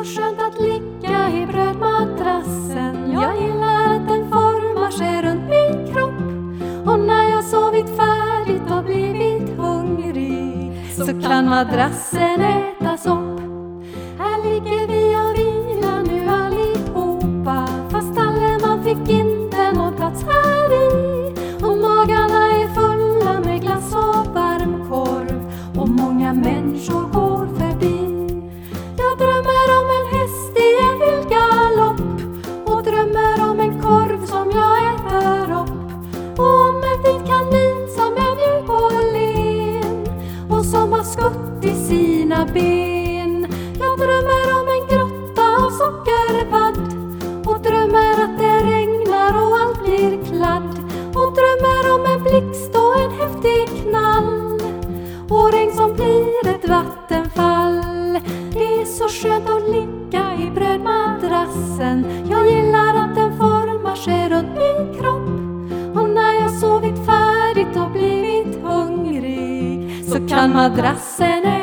så skönt att ligga i brödmadrassen. Jag gillar att den formar sig runt min kropp. Och när jag sovit färdigt och blivit hungrig, så kan madrassen ätas upp. Här ligger vi och vilar nu allihopa, fast alla man fick inte någon plats här i. Och magarna är fulla med glass och varm korv, och många människor går förbi. Jag drömmer om en häst i en vild galopp, och drömmer om en korv som jag äter upp, och om en vit kanin som är mjuk och len, och som har skutt i sina ben. Jag drömmer om en grotta av sockervadd, och drömmer att det regnar och allt blir kladd, och drömmer om en blixt och en häftig knall, och regn som blir ett vattenfall. Det är så skönt att ligga i brödmadrassen. Jag gillar att den formar sig runt min kropp. Och när jag sovit färdigt och blivit hungrig, så kan madrassen